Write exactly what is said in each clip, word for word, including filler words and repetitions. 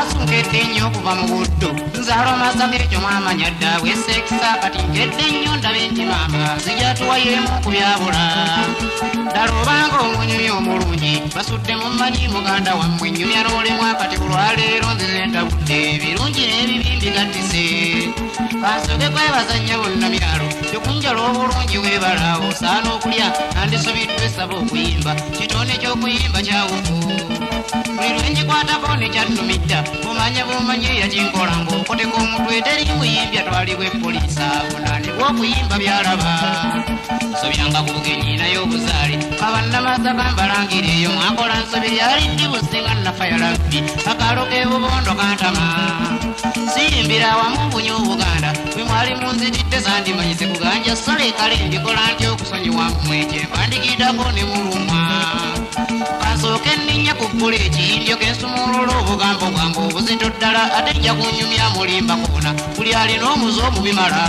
Asunkedde nnyo okuva mu buddo nzaalwa masaka ekyo mwamanya dda bwesekisa kati nkedde nnyo ndabe nti maama zijatuwayeemu okubyabula ddala obanga omunyumya omulungi basudde mu mmanyi muganda wammwe nnyumya n'olemwa kati olwaleero nzize ntabudde ebirungi n'ebibi mbigattise kansoke kwebazannya bonnamyalo kyokunjala obulungi weebala osaana okulya nandisubiddwa esaba okuyimba kitone ky'okuyimba kyawuku buli lwenjikwatako nekyannumidda bumanye bumanye yakinkola ng'okoteka omutwe teri muyimbya twalibwa epoliisi avunaanibwa okuyimba byalaba sobyanga ku bugenyi naye obuzaale kabannamaaza kambalangire eyo mwakola nsobiri aliddi businga nafayalabbi akalo k'ebubondo kantama siyimbira awamu bunye obuganda bwe mwali munzitidde sandimanyise kuganja solekale mbikola ntya okusonyiwa mmwe kyempandikidako ne mulumwa kansooke nninnya ku bbula ekiyindyo kensumulula obugambo bwange obuzito ddala ate nja kunyumya mulimba koona buli alina omuze omubimala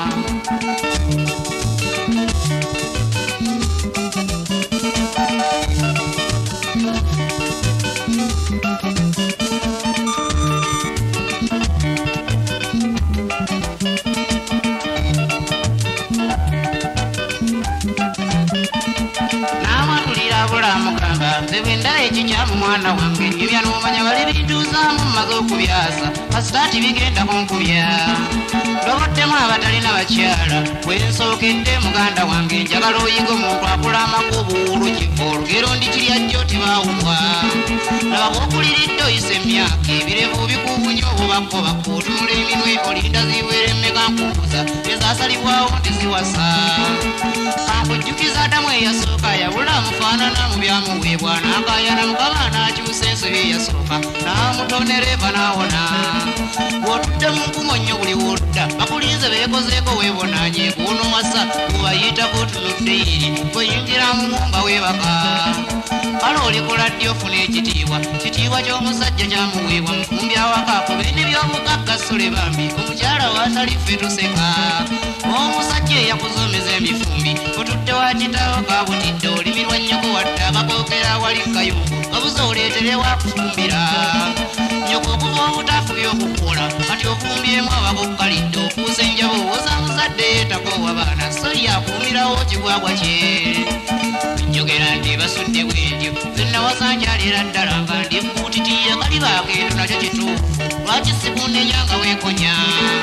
ekikyamu mwana wange nyumya n'omanya bali bituuzaamu mmaze okubyasa kasitaati bigenda kunkubya loboddemu abatalina bakyala bwensookedde muganda wange njagala oyiga omuntu akula amakubu olukiva olugero ndikirya jjo tibaawulwa laba bw'okuliridde oyisa emyaka ebirevu bikubunya obubakobako otunula eminwe olinda ziwere mmeka nkubuza ezaasalibwawo ntiziwasa kankujjukiza adamu eyasooka yabula mufaanana mu byamuweebwa n'akayana mukama n'akyusa ensobi eyasooka n'amutonera eva n'awona bw'otudde mu nkumo nnyo buli wodda bakulinze beekozeeko weebonanye guno wasa gubayitako tunudde eri bweyingira mu mwumba weebaka kale olikola ddi ofuna ekitiibwa kitiibwa ky'omusajja kyamuweebwa mufumbi awaka ku bene by'obugagga sole bambi omukyala waatali ffe tuseka omusajja eyakuzomeza emifumbi otudde wakitawo kabutidde olimirwa nnyoko wadde abakookera wali kayungu obuze oleetere wakufumbira nyoko okuva obutafu by'okukola kati ofumbyemu abakokkalidde okuusa enjabo owoza muzadde yeetakowa baana so yakuumirawo kigwagwa kye njogera nti basudde bwentyo zennawasankyalira ddala nga ndi mbuutitiya kali baakendo nakyo kituufu lwaki sikunenya nga weekonya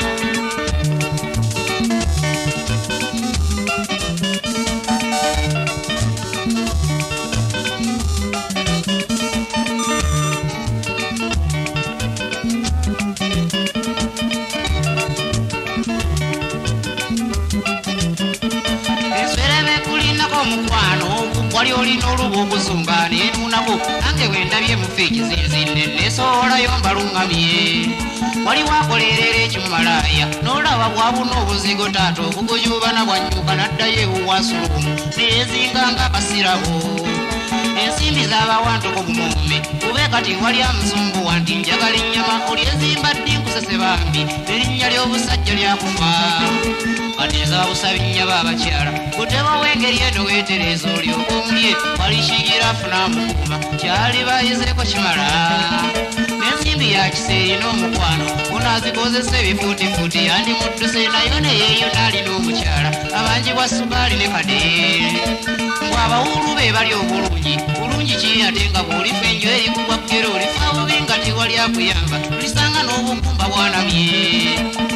wali olina olubu okuzunga neetuunako nange wendabye mu fiiki zinzinne nesoolayo mbalungamye wali wakolerera ekimumalaaya n'olaba bwabuna obuzigo taata obugujubana bwannyuka n'addayo ewuwasulumu neezinga ng'akasirabo ensimbi z'abawantoko bumuume kube kati wali amuzungu wanti njagala ennyama oli ezimba ddi nkusese bambi erinnya ly'obusajja lyakufa kati ezabusabinnya baabakyala kuteba w'engeri eno weetereeza olyoka omulye walishigira afuna mukuuma kyali bayizeeko kimala n'ensimbi ya kiseeri n'omukwano unaazikozesa ebifuutifuuti yandimudduse nayo neyeeyo n'alina omukyala abanjibwa sukaali ne kadee abawuulu be bali obulungi bulungi kiri ate nga bw'olifa enjo erikugwa kkero olifa bubi nga tiwali akuyamba tulisanga n'obukumba bwanamye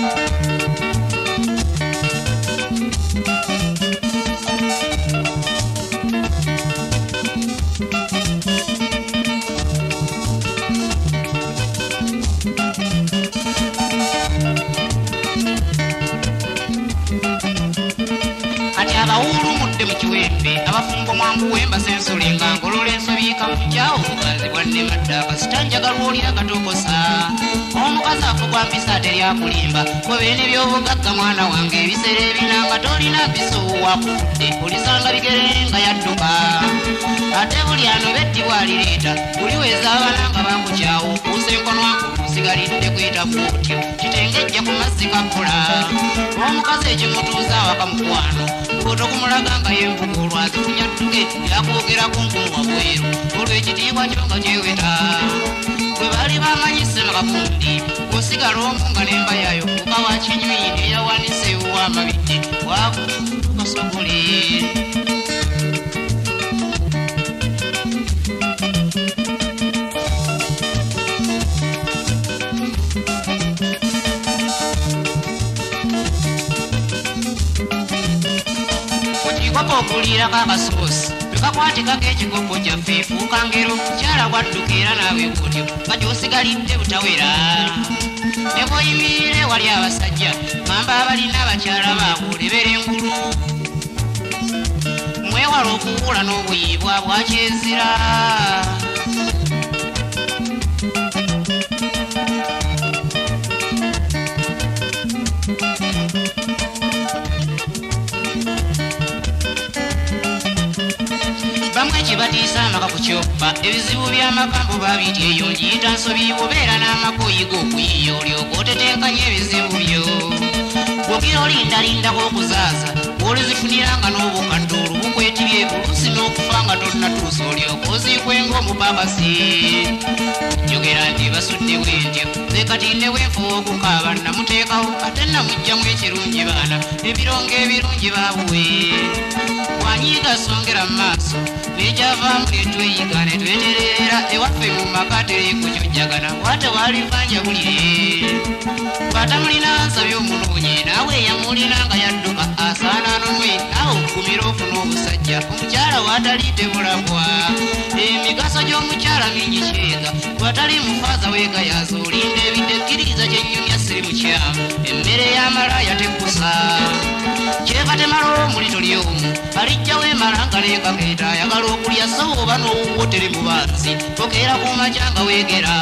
ati abawuulu mudde mu kiwempe abafumbo mwangu wemba sensolinga ngolola ensobiika mukyawo obuganzi bwannemadde akasita njagala oli akatokosa omukazi afugwa mpisa teryakulimba kwe beene by'obugagga mwana wange ebiseera ebinanga tolina mpisa owakudde olisanga bigerenga yadduka ate buli ano beddibwa alireeta buli wezaabana nga bakukyawo okuusa enkonwaku sigalidde kweta bwotyo kitengejja ku mazzi kakola omukazi ekimutuuza awaka mukwano otokumulaga nga yembuga olwazifunya dduke yakwogerako nkumu wabweru olw'ekitiibwa kyo nga kyeweta bwe bali bamanyise makabundi osigala omu nga nemba yayo kuka wa kinywi eyawanise ow'amabidde wakukasogole okikoko okulirako akasoosi tukakwatikako ekigogo kyaffe fuuka ngero mukyala bwadduka era naawe butyo nga gyosigalidde butawera ne bw'oyimirire wali abasajja ngamba abalina abakyala baabo olebera engulu mwewala okuwula n'obuyibwa bwakyezira bamwe ekibatiisa amaka ku kyoppa ebizibu by'amagambo babiti eyo ngiyita nsobi obeera n'amakoyi g'okuyiya olyoka otetenkanya ebizibu byo bwogira olindalindako okuzaaza bw'olizifuniranga n'obukadde olubukwetibye oluusi n'okufa nga tonnatuusa olyoka oziikwenga omupapasi njogera nti basudde bwentyo ze kati ne bwenfuba okukaaba namuteekawo ate namugjamu ekirungi baana ebirongo ebirungi baabuwe wanyiiga songera mu maaso nekyavaamu netweyiga netweterera ewaffe mu maka tereko kyojjagana wate walivanja bulire batamulina nsabye omunoonyi naawe eyamulina nga yadduka asaana anonwe naawe okugumira ofuna obusajja omukyala watali tebulabwa emigaso gy'omukyala mingi kyega watali mufaaza weegayaza olinda ebidde kkiriza kyennyumya siri mukyamu emmere y'amalaaya tekkusa kyekatemala omulito lyomu alijjawo emalanga neekakeeta ayagala okulya so oba n'owuwo teri mu bansi tokeera ku makya nga weegera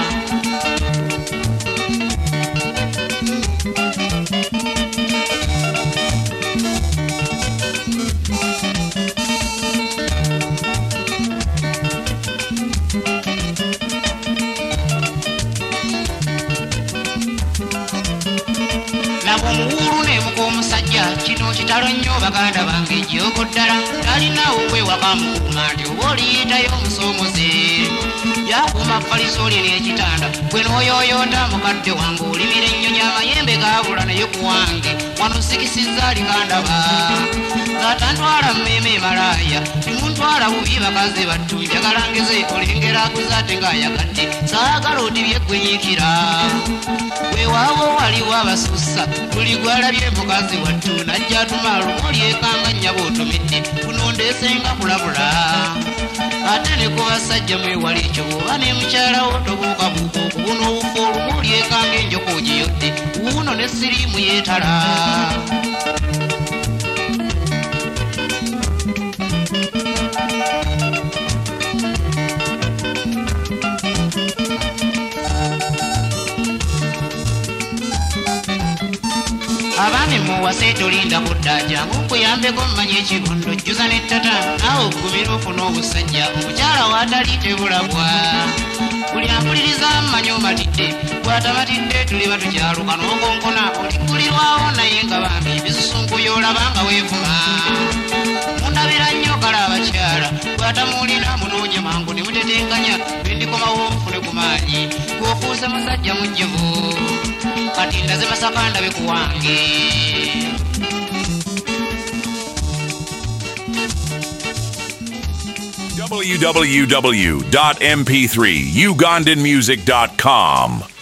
omuwulu nemuka omusajja kino kitalo nnyo baganda bange ejyoko ddala talinawo wewaka mukuuma nti oba oliyitayo omusoomoze yakuuma falisooli n'ekitanda gwe n'oyooyonda mukadde wange olimira ennyonyi amayembe gaabula naye ku wange wano sikisizza alikandaba ngaatantwala mmeeme malaaya timuntwala bubi bakaze battu njagala ngeze olengera akuze ate ng'ayagadde saagala otibyeggwenyiikira weewaabo waliwo abasussa buli gwalabye mukazi wattu najja atuma lumu olyekanga nnyaba otomedde kuno ndeesenga kulabula ate ne ku basajja mwewala ekyo bw'oba ne mukyalawo tobuukabuuka okubuna obufa olumu olyekanga enjoko ogiyodde wuuno ne siriimu yeetala abaami muwase tolinda kudda jangu nkuyambeko mmanya ekibondo jjuza n'ettata naawe oggumira ofuna obusajja omukyala waatali tebulabwa buli ampuliriza mmanya omatidde gwatamatidde tuli batukyaluka n'okonkona oliggulirwawo naye nga bambi bisusunkuyo olaba nga weevuma mundabira nnyo kale abakyala gwatamuulina munoonye mangu ne mutetenkanya bendikomawo nfune ku maanyi gwofuuse musajja mujjevu kati ndaze masaka ndabe ku wange w w w dot m p three ugandan music dot com